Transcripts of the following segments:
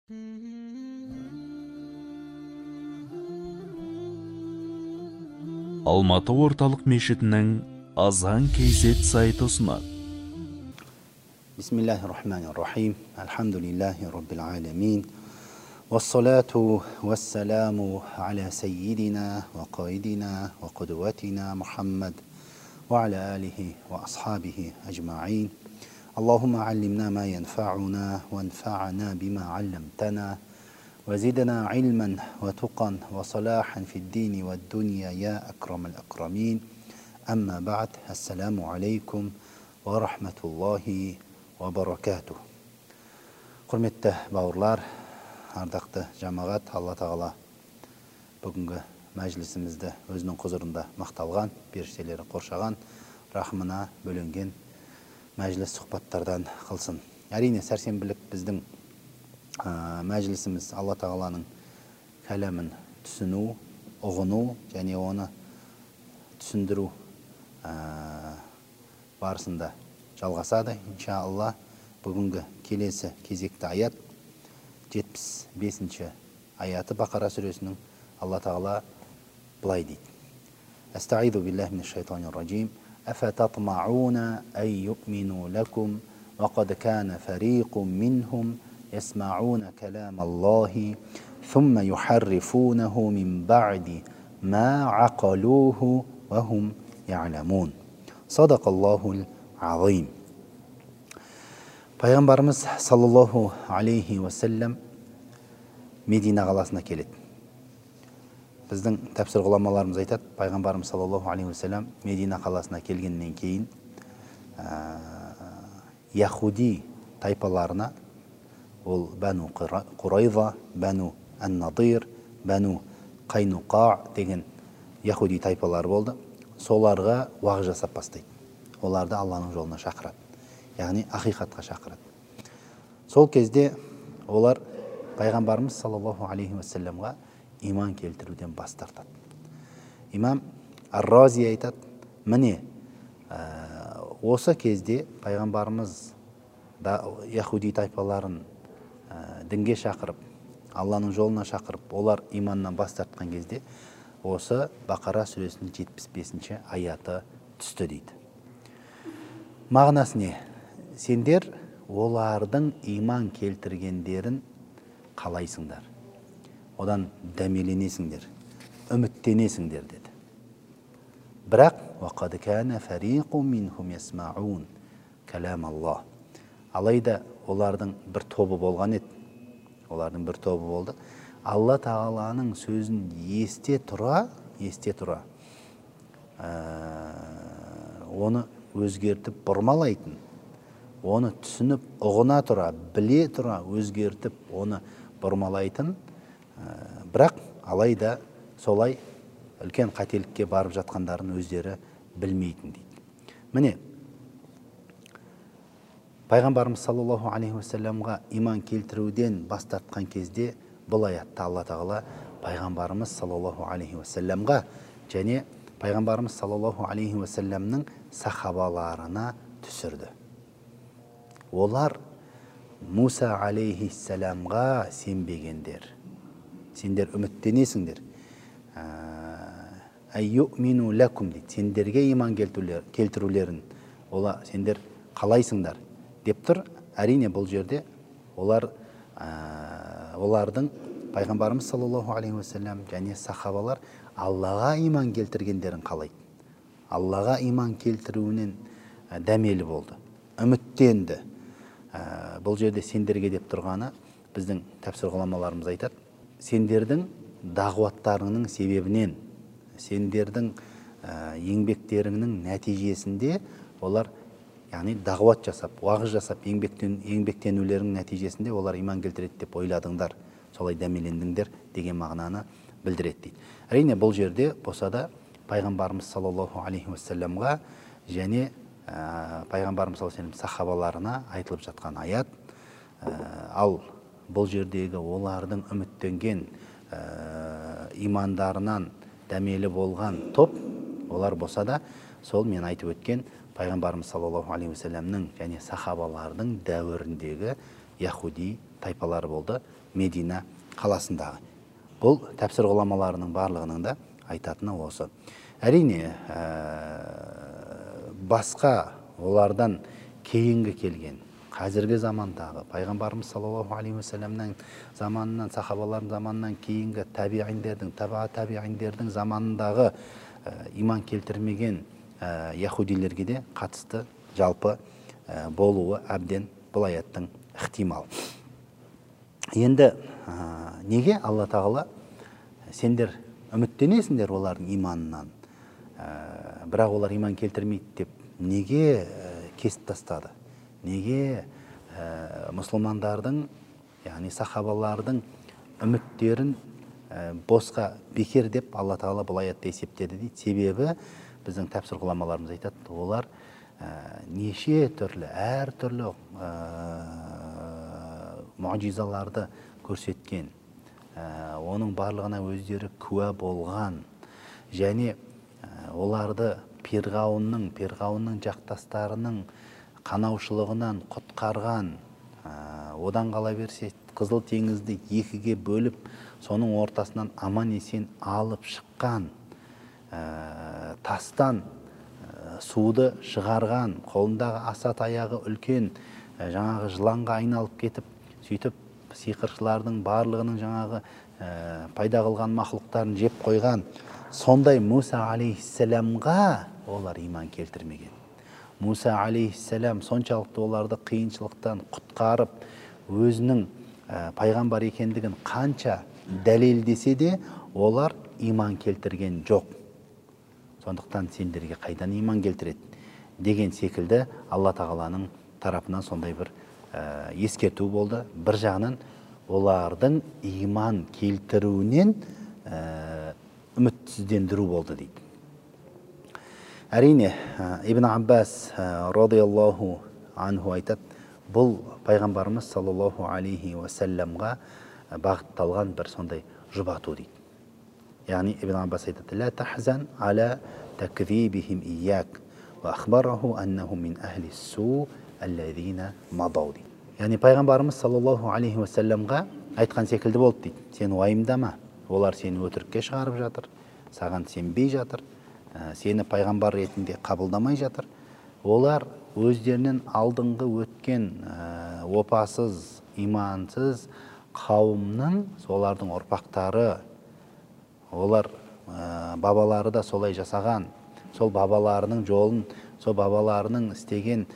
Алматы орталық мешітінің азан кейзет сайты ұсынады. Бисмиллахир-рахманир-рахим. Алхамдулиллахи раббил аламин. Вассалату вассаламу аля саййидина ва қаидина ва қудуатина Мухаммад ва аля алихи ва асхабихи аджмаин. Аллахумма аллимна ма янфa'уна ва анфa'на бима алламтана. وزدنا علما وتقا وصلاحا في الدين والدنيا يا أكرم الأكرمين. أما بعد، السلام عليكم ورحمة الله وبركاته. Құрметті бауырлар, ардақты жамағат, Алла тағала бүгінгі мәжілісімізді өзінің құзырында мақталған, періштелері қоршаған, рахымына бөленген мәжіліс сұхбаттардан қылсын. Әрине, сәрсенбілік біздің мәжілісіміз Алла тағаланың кәләмін түсіну, ұғыну және оны түсіндіру барысында жалғасады. Иншалла, бүгінгі келесі кезекті аят 75-ші аяты Бақара сүресінің. Алла тағала былай дейді: Астаиду биллахи минаш шайтанир раджим. Афататмауна ай ю'мину лакум ва қад кана фариқун минхум يسمعون كلام الله ثم يحرفونه من بعد ما عقلوه وهم يعلمون. صدق الله العظيم. Пайғамбарымыз саллаллаху алейхи уассалам Медина қаласына келеді. Біздің тәпсір ғұламаларымыз айтады, пайғамбарымыз саллаллаху алейхи уассалам Медина қаласына келгеннен кейін яхуди тайпаларына, ол Бәну Құрайза, Бәну Ан-Надир, Бәну Қайнуқа деген яхуди тайпалар болды. Соларға уағыз жасап бастайды. Оларды Алланың жолына шақырады, яғни ақиқатқа шақырады. Сол кезде олар пайғамбарымыз саллаллаху алейхи уассаламға иман келтіруден бас тартады. Имам Ар-Рази айтады, міне осы кезде пайғамбарымыз яхуди тайпаларын дінге шақырып, Алланың жолына шақырып, олар иманнан бас тартқан кезде осы Бақара сүресінің 75-ші аяты түсті дейді. Мағынасы не? Сендер олардың иман келтіргендерін қалайсыңдар, одан дәмеленесіңдер, үміттенесіңдер деді. Бірақ وَقَدْ كَانَ فَرِيقٌ مِّنْهُمْ يَسْمَعُونَ كَلَامَ اللَّهِ. Алайда олардың бір тобы болған еді. Олардың бір тобы болды. Алла тағаланың сөзін есте тұра, оны өзгертіп бұрмалайтын, оны түсініп ұғына тұра, біле тұра өзгертіп оны бұрмалайтын, бірақ алайда солай үлкен қателікке барып жатқандарын өздері білмейтін дейді. Міне, пайғамбарымыз саллаллаху алейхи уассаламға иман келтіруден бас тартқан кезде бұл аятта Алла тағала пайғамбарымыз саллаллаху алейхи уассаламға және пайғамбарымыз саллаллаху алейхи уассаламның сахабаларына түсірді. Олар Муса алейхиссаламға сенбегендер. Сендер үміттенесіңдер. Айюмину лакум дейді. Сендерге иман келтірулерін сендер қалайсыңдар деп тұр. Әрине бұл жерде олардың пайғамбарымыз саллаллаху алейхи уассалам және сахабалар Аллаға иман келтіргендерін қалайды. Аллаға иман келтіруінен дәмелі болды, үміттенді. Бұл жерде сендерге деп тұрғаны біздің тәпсір ғұламаларымыз айтады, сендердің дағуаттарыңның себебінен, сендердің еңбектеріңнің нәтижесінде олар, яғни дағуат жасап, уағыз жасап, еңбектенулерінің нәтижесінде олар иман келтіреді деп ойладыңдар, солай дәмелендіңдер деген мағынаны білдіреді дейді. Әрине бұл жерде болса да пайғамбарымыз саллаллаху алейхи уассаламға және пайғамбарымыз саллаллаху алейхи уассалам сахабаларына айтылып жатқан аят. Ал бұл жердегі олардың үміттенген имандарынан дәмелі болған топ, олар болса да сол мен айтып өткен пайғамбарымыз саллаллаху алейхи уассаламның және сахабалардың дәуіріндегі яхуди тайпалары болды Медина қаласындағы. Бұл тәпсір ғұламаларының барлығының да айтатыны осы. Әрине, басқа олардан кейінгі келген қазіргі замандағы пайғамбарымыз саллаллаху алейхи уассаламның заманынан, сахабалардың заманынан кейінгі табииндердің, табииндердің заманындағы иман келтірмеген яхудилерге де қатысты жалпы болуы әбден бұл аяттың ықтимал. Енді неге Алла тағала сендер үміттенесіңдер олардың иманынан, бірақ олар иман келтірмейді деп неге кесіп тастады? Неге мұсылмандардың, яғни сахабалардың үміттерін босқа бекер деп Алла тағала бұл аятта есептеді дейді. Себебі біздің тәпсір ғұламаларымыз айтады, олар неше түрлі, әр түрлі мұғжизаларды көрсеткен, оның барлығына өздері куә болған, және оларды перғауынның жақтастарының қанаушылығынан құтқарған, одан қала берсе Қызыл теңізді екіге бөліп, соның ортасынан аман есен алып шыққан, тастан суды шығарған, қолындағы аса таяғы үлкен жаңағы жыланға айналып кетіп, сөйтіп сиқыршылардың барлығының жаңағы пайда қылған мақлұқтарын жеп қойған, сондай Муса алейхиссаламға олар иман келтірмеген. Муса алейхиссалам соншалықты оларды қиыншылықтан құтқарып, өзінің пайғамбар екендігін қанша дәлелдесе де, олар иман келтірген жоқ. Сондықтан сендерге қайдан иман келтіреді деген секілді Алла тағаланың тарапынан сондай бір ескерту болды. Бір жағынан олардың иман келтіруінен үмітсіздендіру болды дейді. Әрине, Ибн Аббас радиаллаху анху айтады, бұл пайғамбарымыз саллаллаху алейхи уассаламға бағытталған бір сондай жұбату дейді. Яғни Ибн Аббас айтады, «Ла тахзан аля такзибихим ияк ва ахбараху аннаху мин ахли су аллазина мадау» дейді. Яғни пайғамбарымыз саллаллаху алейхи уассаламға айтқан секілді болды дейді. Сен уайымдама, олар сені өтірікке шығарып жатыр, саған сенбей жатыр, сені пайғамбар ретінде қабылдамай жатыр. Олар өздерінен алдыңғы өткен опасыз, имансыз қауымның, солардың ұрпақтары, олар бабалары да солай жасаған, сол бабаларының жолын, сол бабаларының істеген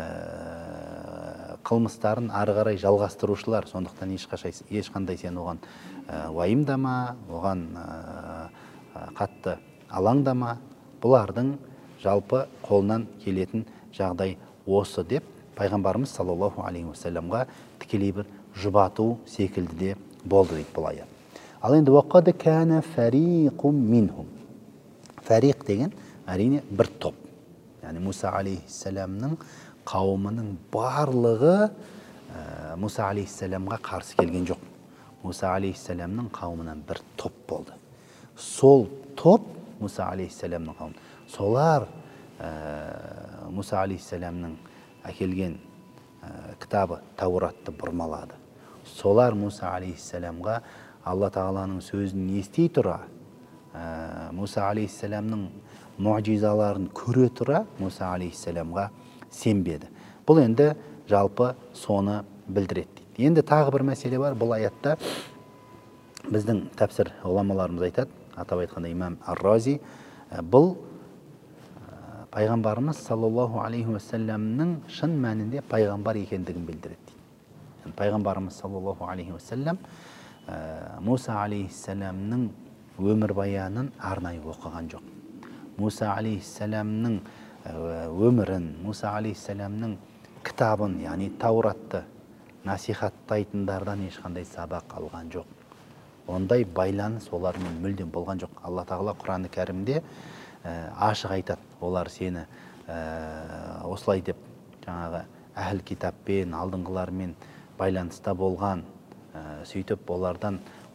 қылмыстарын ары қарай жалғастырушылар. Сондықтан ешқандай сен оған уайымдама, оған қатты алаңдама. Бұлардың жалпы қолынан келетін жағдай осы деп пайғамбарымыз саллаллаху алейхи уассаламға тікелей бір жұбату секілді де болды дейді бұл аят. Ал енді уақады кәне фариқум минхум. Фариқ деген әрине бір топ. Яғни Муса алейхиссаламның қауымының барлығы Муса алейхиссаламға қарсы келген жоқ. Муса алейхиссаламның қауымынан бір топ болды. Сол топ Муса алейхиссаламның қауымы. Солар Муса алейхиссаламның әкелген кітабы Тауратты бұрмалады. Солар Муса алейхиссаламға Алла тағаланың сөзін ести тұра, Муса алейхиссаламның мұғжизаларын көре тұра, Муса алейхиссаламға сенбеді. Бұл енді жалпы соны білдіреді дейді. Енді тағы бір мәселе бар. Бұл аятта біздің тәпсір ғұламаларымыз айтады, атап айтқанда имам Ар-Рази, бұл пайғамбарымыз саллаллаху алейхи уассаламның шын мәнінде пайғамбар екендігін білдіреді дейді. Пайғамбарымыз саллаллаху алейхи уассалам Муса алейхиссаламның өмір баянын арнайы оқыған жоқ. Муса алейхиссаламның өмірін, Муса алейхиссаламның кітабын, яғни Тауратты насихаттайтындардан ешқандай сабақ алған жоқ. Ондай байланыс олармен мүлдем болған жоқ. Алла тағала Құран-ы Кәрімде ашық айтады, олар сені осылай деп жаңағы әхіл китаппен, алдыңғылармен байланыста болған, сөйтіп олардан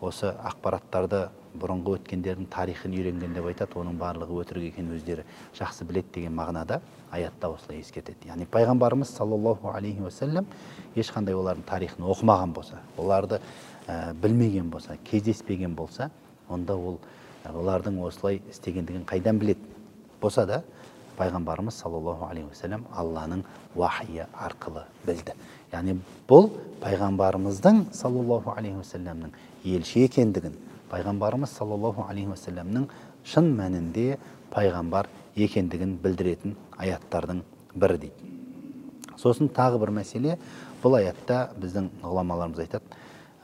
осы ақпараттарды бұрынғы өткендердің тарихын үйренген деп айтады, оның барлығы өтірік екенін өздері жақсы біледі деген мағынада аятта осылай ескертеді. Яғни пайғамбарымыз саллаллаху алейхи уассалам ешқандай олардың тарихын оқымаған болса, оларды білмеген болса, кездеспеген болса, онда ол олардың осылай істегендігін қайдан біледі? Болса да пайғамбарымыз саллаллаху алейхи уассалам Алланың уахйы арқылы білді. Яғни бұл пайғамбарымыздың саллаллаху алейхи уассаламның елші екендігін, пайғамбарымыз саллаллаху алейхи уассаламның шын мәнінде пайғамбар екендігін білдіретін аяттардың бірі дейді. Сосын тағы бір мәселе, бұл аятта біздің ғұламаларымыз айтады,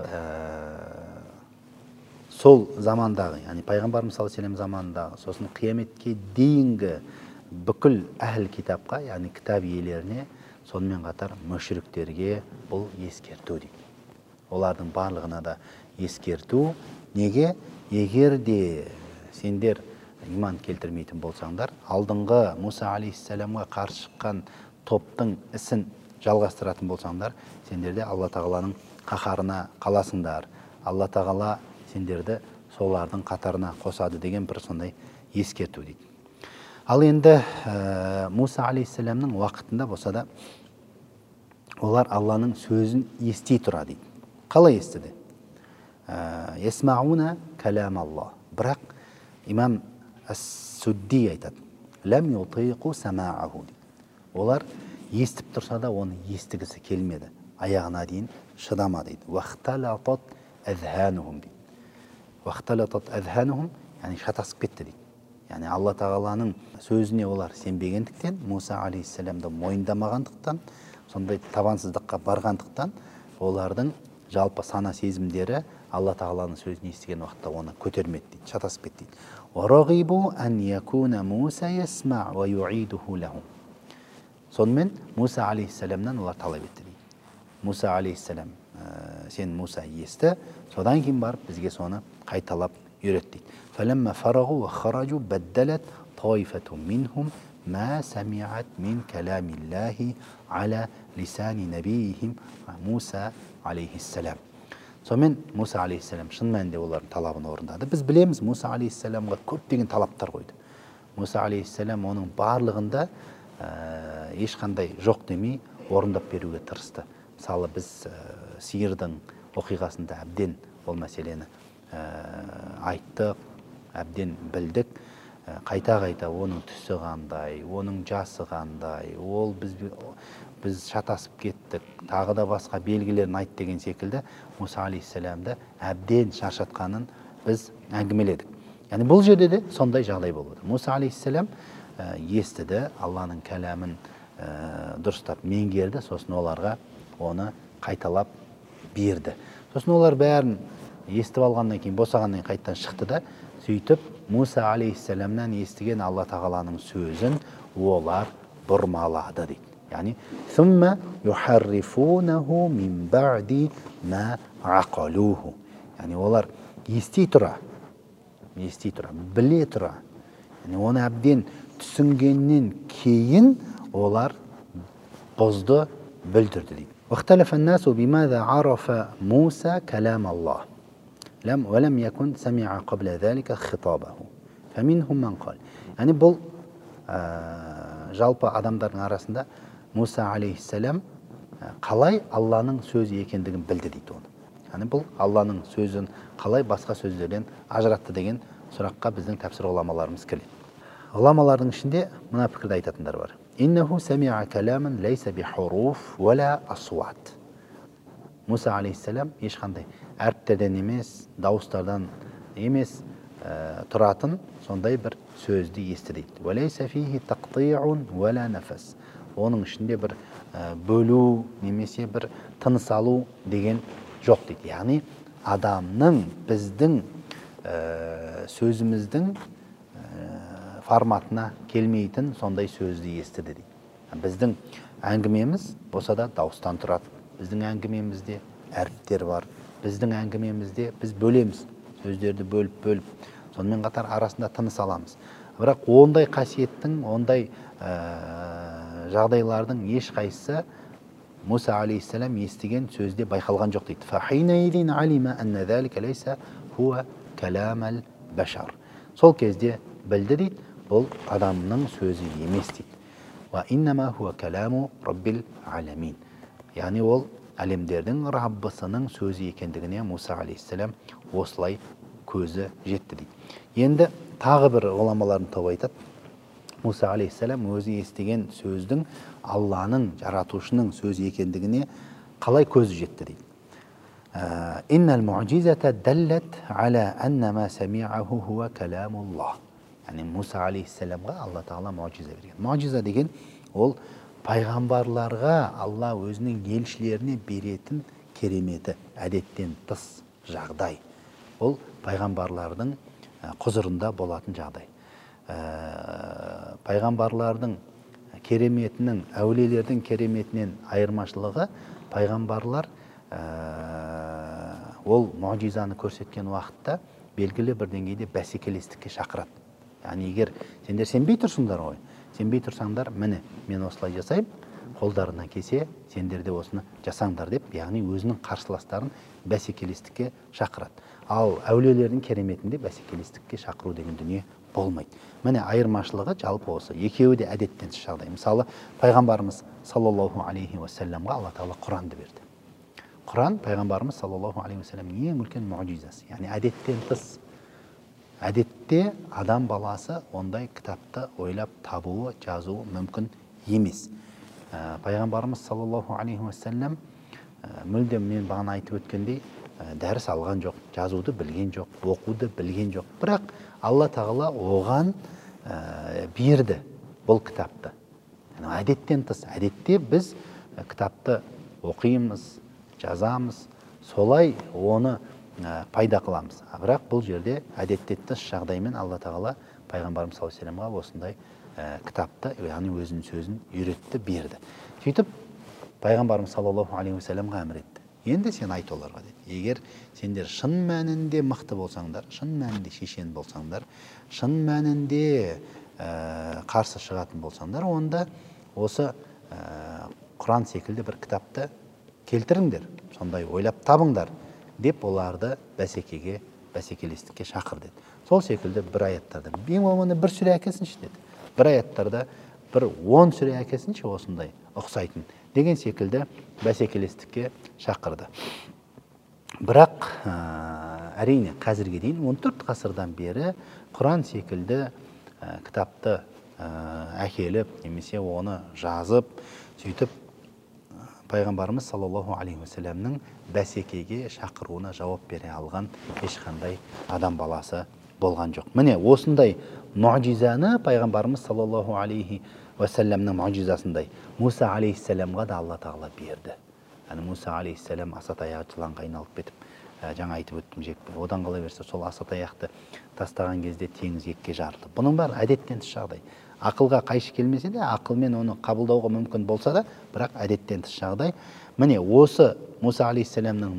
сол замандағы, яғни пайғамбарымыз саллаллаху алейхи уассалам заманындағы, сосын қияметке дейінгі бүкіл әхл китапқа, яғни кітап иелеріне, сонымен қатар мүшриктерге бұл ескерту дейді. Олардың барлығына да ескерту. Неге? Егер де сендер иман келтірмейтін болсаңдар, алдыңғы Муса алейхиссаламға қарсы шыққан топтың ісін жалғастыратын болсаңдар, сендерде Алла тағаланың қаһарына қаласыңдар. Алла тағала сендерді солардың қатарына қосады деген бір сондай ескерту дейді. Ал енді Муса алейхиссаламның уақытында болса да, олар Алланың сөзін ести тұра дейді. Қалай естіді? Есмауна кәлам Алла. Бірақ имам Ас-Судди айтады, ләм ютиқу самааху дейді. Олар естіп тұрса да оны естігісі келмеді. Аяғына дейін шыдама дейді. Вахталатат азханухум дейді. Вахталатат азханухум, яғни шатасып кетті дейді. Яғни Алла тағаланың сөзіне олар сенбегендіктен, Муса алейхиссаламды мойындамағандықтан, сондай табансыздыққа барғандықтан, олардың жалпы сана сезімдері Алла тағаланың сөзін естіген уақытта оны көтермеді дейді, шатасып кетті дейді. وَرَغِبُوا أَنْ يَكُونَ مُوسَى يَسْمَعُ وَيُعِيدُهُ لَهُمْ. Сонымен Муса алейхиссаламнан олар талап етті дейді. Муса алейхиссалам, сен Муса есті, содан кейін барып бізге соны қайталап үйрет дейді. فَلَمَّا فَرَغُوا وَخَرَجُوا بَدَّلَتْ طَائِفَةٌ مِّنْهُمْ مَا سَمِعَتْ مِنْ كَلَامِ اللَّهِ عَلَى لِسَانِ نَبِيِّهِمْ مُوسَى عليه السلام. Сонымен Муса алейхиссалам шын мәнінде олардың талабын орындады. Біз білеміз, Муса алейхиссаламға көптеген талаптар қойды. Муса алейхиссалам оның барлығында ешқандай жоқ демей орындап беруге тырысты. Мысалы, біз сиырдың оқиғасында әбден ол мәселені айттық, әбден білдік. Қайта-қайта оның түсі қандай, оның жасы қандай, ол біз шатасып кеттік, тағы да басқа белгілерін айт деген секілді Муса алейхиссаламды әбден шаршатқанын біз әңгімеледік. Яғни бұл жерде де сондай жағдай болды. Муса алейхиссалам естіді, Алланың кәламын дұрыстап меңгерді, сосын оларға оны қайталап берді. Сосын олар бәрін естіп алғаннан кейін, босағаннан кейін қайттан шықты да, сөйтіп Муса алейхиссаламнан естіген Алла тағаланың сөзін олар бұрмалады дейді. Яғни ثُمَّ يُحَرِّفُونَهُ مِنْ بَعْدِ مَا عَقَلُوهُ. Яғни олар ести тұра, біле тұра, оны әбден түсінгеннен кейін олар бұзды, бүлдірді дейді. وَاخْتَلَفَ النَّاسُ بِمَاذَا عَرَفَ مُوسَى كَلَامَ اللَّهِ وَلَمْ يَكُنْ سَمِعَ قَبْلَ ذَلِكَ خِطَابَهُ فَمِنْهُمْ مَنْ قَالَ. Яғни бұл жалпы адамдардың арасында Муса алейхиссалам қалай Алланың сөзі екендігін білді дейді оны. Яғни бұл Алланың сөзін қалай басқа сөздерден ажыратты деген сұраққа біздің тәпсір ғұламаларымыз келеді. Ғұламалардың ішінде мына пікірді айтатындар бар. Иннаху сами'a каламан лейса бихуруф вала асуат. Муса алейхиссалам ешқандай әріптерден емес, дауыстардан емес тұратын сондай бір сөзді ести дейді. Валейса фихи тaqti'un вала нафас. Оның ішінде бір бөлу немесе бір тыныс алу деген жоқ дейді. Яғни адамның, біздің сөзіміздің форматына келмейтін сондай сөзді естіді дейді. Біздің әңгімеміз болса да дауыстан тұрады. Біздің әңгімемізде әріптер бар. Біздің әңгімемізде біз бөлеміз, сөздерді бөліп, сонымен қатар арасында тыныс аламыз. Бірақ ондай қасиеттің, ондай жағдайлардың ешқайсысы Муса алейхиссалам естіген сөзде байқалған жоқ дейді. Фахинайдин алима анна залика лейса хуа каламал башар. Сол кезде білді дейді, бұл адамның сөзі емес дейді. Ва иннама хуа каламу раббил аламин. Яғни ол әлемдердің Раббысының сөзі екендігіне Муса алейхиссалам осылай көзі жетті дейді. Енді тағы бір ғұламалардың тобы айтады, Муса алейхиссалам өзі естіген сөздің Алланың, жаратушының сөзі екендігіне қалай көзі жетті дейді. Иннал муъжизата даллат аля анна ма сами'аху хуа каламуллах. Яғни Муса алейхиссаламға Алла тағала муъжиза берген. Муъжиза деген ол пайғамбарларға Алла өзінің елшілеріне беретін кереметі, әдеттен тыс жағдай. Ол пайғамбарлардың құзырында болатын жағдай. Пайғамбарлардың кереметінің, әулиелердің кереметінен айырмашылығы, пайғамбарлар ол муъжизаны көрсеткен уақытта белгілі бір деңгейде бәсекелестікке шақырады. Яғни егер сендер сенбей тұрсыңдар ғой, сенбей тұрсаңдар, міне мен осылай жасайым, қолдарынан келсе сендер де осыны жасаңдар деп, яғни өзінің қарсыластарын бәсекелестікке шақырады. Ал әулиелердің кереметінде бәсекелестікке шақыру деген дүние болмайды. Міне айырмашылығы жалпы осы. Екеуі де әдеттен тыс жағдай. Мысалы, пайғамбарымыз саллаллаху алейхи уассаламға Алла тағала Құранды берді. Құран пайғамбарымыз саллаллаху алейхи уассаламның ең үлкен муъжизасы. Яғни әдеттен тыс. Әдетте адам баласы ондай кітапты ойлап табуы, жазуы мүмкін емес. Пайғамбарымыз саллаллаху алейхи уассалам мүлдем мен бағана айтып өткендей дәріс алған жоқ, жазуды білген жоқ, оқуды білген жоқ. Бірақ Алла тағала оған берді бұл кітапты. Әдеттен тыс. Әдетте біз кітапты оқимыз, жазамыз, солай оны пайда қыламыз. Бірақ бұл жерде әдеттен тыс жағдаймен Алла тағала пайғамбарымыз саллаллаху алейхи уассаламға осындай кітапты, яғни өзінің сөзін үйретті, берді. Сөйтіп пайғамбарымыз саллаллаху алейхи уассаламға әмір етті. Енді сен айт оларға деді. Егер сендер шын мәнінде мықты болсаңдар, шын мәнінде шешен болсаңдар, шын мәнінде қарсы шығатын болсаңдар, онда осы Құран секілді бір кітапты келтіріңдер, сондай ойлап табыңдар деп оларды бәсекелестікке шақыр деді. Сол секілді бір аяттарда, ең болмағанда бір сүре әкелсінші деді. Бір аяттарда бір 10 сүре әкелсінші осындай ұқсайтын деген секілді бәсекелестікке шақырды. Бірақ әрине қазірге дейін 14 ғасырдан бері Құран секілді кітапты әкеліп, немесе оны жазып, сөйтіп пайғамбарымыз саллаллаху алейхи уассаламның бәсекеге шақыруына жауап бере алған ешқандай адам баласы болған жоқ. Міне осындай муъжизаны пайғамбарымыз саллаллаху алейхи уассаламның муъжизасындай Муса алейхиссаламға да Алла тағала берді. Яғни Муса алейхиссалам асатаяғы жыланға айналып кетіп, жаңа айтып өттім жекпе. Одан қала берсе сол асатаяқты тастаған кезде теңіз екіге жарылды. Бұның бәрі әдеттен тыс жағдай. Ақылға қайшы келмесе де, ақылмен оны қабылдауға мүмкін болса да, бірақ әдеттен тыс жағдай. Міне осы Муса алейхиссаламның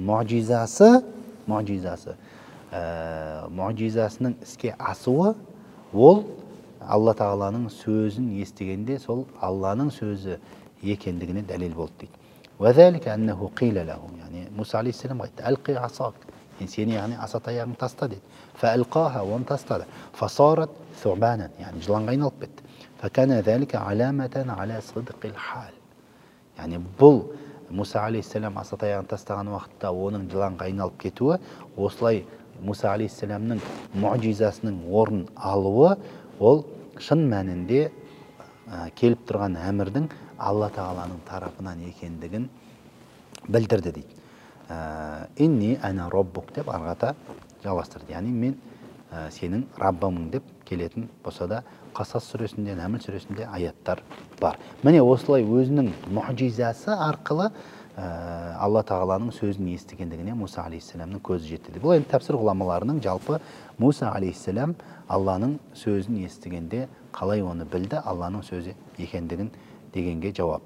муъжизасының іске асуы, ол Алла тағаланың сөзін естігенде сол Алланың сөзі екендігіне дәлел болды дейді. وَذَلِكَ أَنَّهُ قِيلَ لَهُ. Yani Musa aleyhisselam айтты, "Алқи асак." Сені яғни асатаяғын таста деді. فَأَلْقَاهَا, оны тастады. فَصَارَتْ ثُعْبَانًا, yani жыланға айналып кетті. فَكَانَ ذَلِكَ عَلَامَةً عَلَى صِدْقِ الْحَالِ. Yani бұл Musa алейхиссалам асатаяғын тастаған уақытта оның жыланға айналып кетуі, осылай Musa алейхиссаламның муъжизасының орын алуы, ол шын мәнінде келіп тұрған әмірдің Алла тағаланың тарапынан екендігін білдірді дейді. Инни ана роббук деп арғата жалғастырды. Яғни мен сенің Раббамың деп келетін болса да Қасас сүресінде, Нәмл сүресінде аяттар бар. Міне осылай өзінің муъжизасы арқылы Алла тағаланың сөзін естігендігіне Муса алейхиссаламның көзі жетті. Бұл енді тәпсір ғұламаларының жалпы Муса алейхиссалам Алланың сөзін естігенде қалай оны білді, Алланың сөзі екендігін дегенге жауап.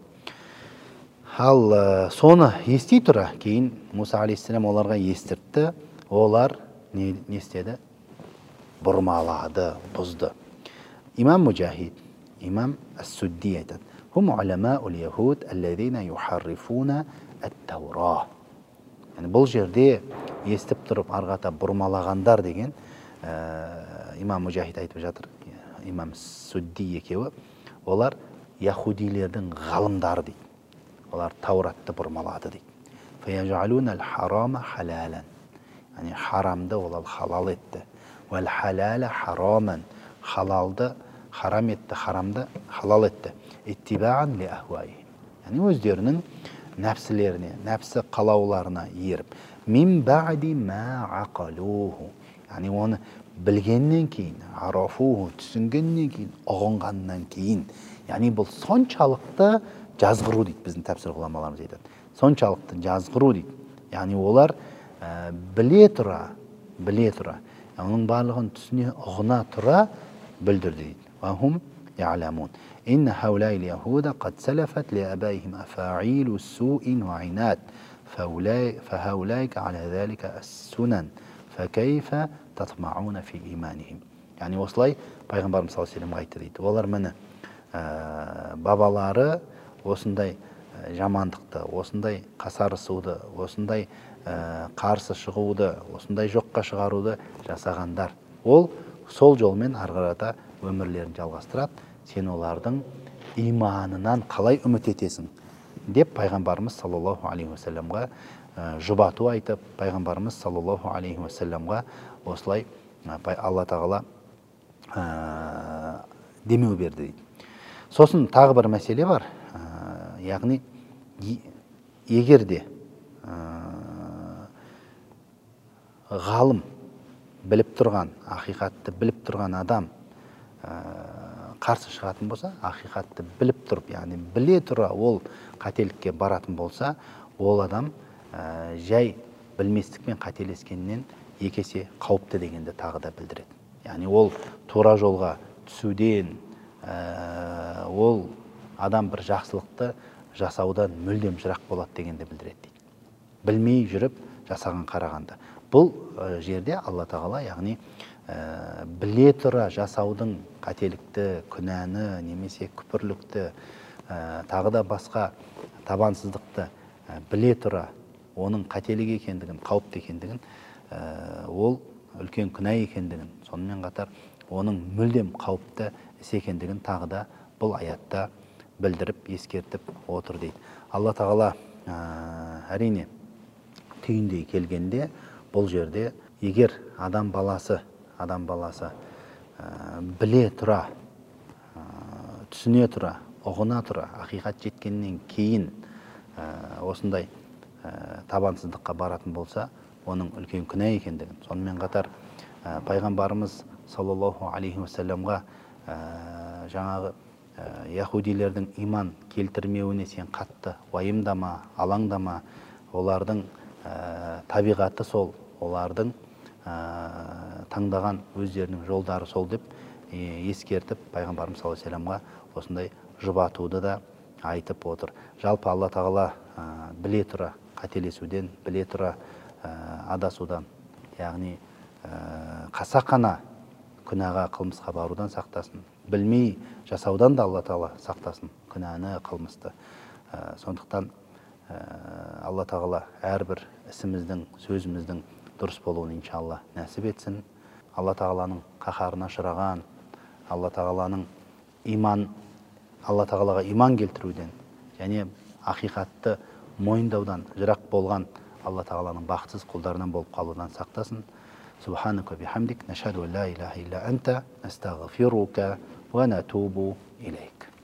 Ал соны ести тұра, кейін Муса алейхиссалам оларға естіртті, олар не істеді? Бұрмалады, бұзды. İmam Mücahid, İmam As-Suddi айтады. هم علماء اليهود الذين يحرفون التوراة. Yani бұл жерде естіп тұрып арғата бұрмалағандар деген имам Мужахид айтып жатыр, имам Судди екеуі, олар яхудилердің ғалымдары дейді. Олар Тауратты бұрмалады дейді. فَيَجْعَلُونَ الْحَرَامَ حَلَالًا. Yani haramды олар халал етті. وَالْحَلَالَ حَرَامًا. Халалды харам етті, харамды халал етті. اتِّبَاعًا لِأَهْوَائِهِمْ. Yani өздерінің нәпсілеріне, нәпсі қалауларына еріп. مِنْ بَعْدِ مَا عَقَلُوهُ. Yani оны білгеннен кейін, арафуhu, түсінгеннен кейін, ұғынғаннан кейін. Yani бұл соншалықты жазғыру дейді, біздің тәпсір ғұламаларымыз айтады. Соншалықты жазғыру дейді. Yani олар біле тұра, оның барлығын түсіне ұғына тұра білдірді дейді. وَهُمْ يَعْلَمُونَ إِنَّ هَؤُلَاءِ الْيَهُودَ قَدْ سَلَفَتْ لِآبَائِهِمْ أَفَاعِيلُ السُّوءِ وَعِنَادٍ فَهَؤُلَاءِ على ذلك السُّنَنِ فَكَيْفَ تَطْمَعُونَ فِي إِيمَانِهِمْ. Yani осылай пайғамбарымыз саллаллаху алейхи ва саллям айтты дейді. Олар міне бабалары осындай жамандықты, осындай қасарысуды, осындай қарсы шығуды, осындай жоққа шығаруды жасағандар. Ол сол жолмен арғарата өмірлерін жалғастырады. Сен олардың иманынан қалай үміт етесің деп пайғамбарымыз саллаллаху алейхи ва саллямға жұбату айтып, пайғамбарымыз саллаллаху алейхи ва саллямға осылай Алла тағала демеу берді дейді. Сосын тағы бір мәселе бар. Яғни егер де ғалым біліп тұрған, ақиқатты біліп тұрған адам қарсы шығатын болса, ақиқатты біліп тұрып, яғни біле тұра ол қателікке баратын болса, ол адам жай білместікпен қателескеннен екі есе қауіпті дегенді тағы да білдіреді. Яғни ол тура жолға түсуден, ол адам бір жақсылықты жасаудан мүлдем жырақ болады дегенді білдіреді дейді. Білмей жүріп жасаған қарағанда. Бұл жерде Алла тағала, яғни біле тұра жасаудың қателікті, күнәні, немесе күпірлікті, тағы да басқа табансыздықты біле тұра оның қателік екендігін, қауіпті екендігін, ол үлкен күнә екендігін, сонымен қатар оның мүлдем қауіпті іс екендігін тағы да бұл аятта білдіріп, ескертіп отыр дейді. Алла тағала әрине түйіндей келгенде бұл жерде егер адам баласы біле тұра, түсіне тұра, ұғына тұра, ақиқат жеткеннен кейін осындай табансыздыққа баратын болса, оның үлкен күнә екендігін, сонымен қатар пайғамбарымыз саллаллаху алейхи ва саллямға жаңағы яхудилердің иман келтірмеуіне сен қатты уайымдама, алаңдама, олардың табиғаты сол, олардың таңдаған өздерінің жолдары сол деп ескертіп, пайғамбарымыз саллаллаху алейхи ва саллямға осындай жұбатуды да айтып отыр. Жалпы Алла тағала біле тұра қателесуден, біле тұра адасудан, яғни қасақана күнәға, қылмысқа барудан сақтасын. Білмей жасаудан да Алла тағала сақтасын, күнәні, қылмысты. Сондықтан Алла тағала әрбір ісіміздің, сөзіміздің дұрыс болуын иншалла нәсіп етсін. Алла тағаланың қаһарына ұшыраған, Алла тағалаға иман келтіруден және ақиқатты мойындаудан жырақ болған Алла тағаланың бақытсыз құлдарынан болып қалудан сақтасын. Субханака бихамдик, нашхаду ан ла илаха илля анта, настағфирука ва натубу илейк.